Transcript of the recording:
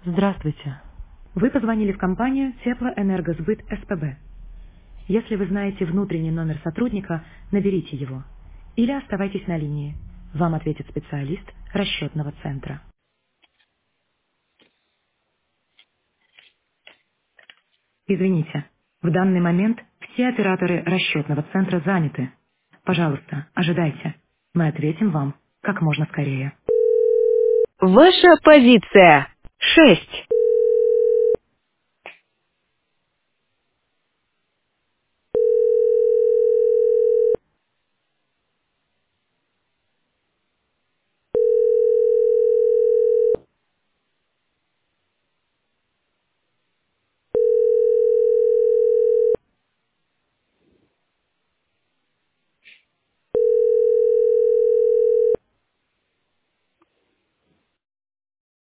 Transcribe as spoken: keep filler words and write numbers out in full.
Здравствуйте. Вы позвонили в компанию Теплоэнергосбыт СПБ. Если вы знаете внутренний номер сотрудника, наберите его. Или оставайтесь на линии. Вам ответит специалист расчетного центра. Извините, в данный момент все операторы расчетного центра заняты. Пожалуйста, ожидайте. Мы ответим вам как можно скорее. Ваша позиция. Шесть.